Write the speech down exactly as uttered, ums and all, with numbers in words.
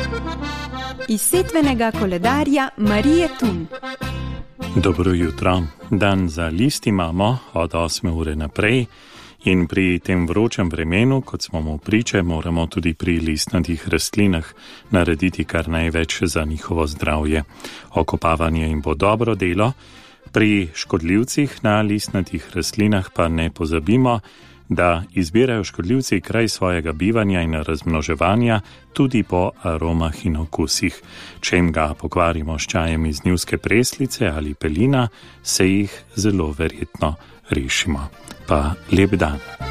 Iz setvenega koledarja Marije Tun. Dobro jutro. Dan za list imamo od osme ure naprej in pri tem vročem vremenu, kot smo mu priče, moramo tudi pri listnatih rastlinah narediti kar največ za njihovo zdravje. Okopavanje jim bo dobro delo. Pri škodljivcih na listnatih rastlinah pa ne pozabimo, da izbirajo škodljivci kraj svojega bivanja in razmnoževanja tudi po aromah in okusih. Če jim ga pokvarimo s čajem iz njivske preslice ali pelina, se jih zelo verjetno rešimo. Pa lep dan.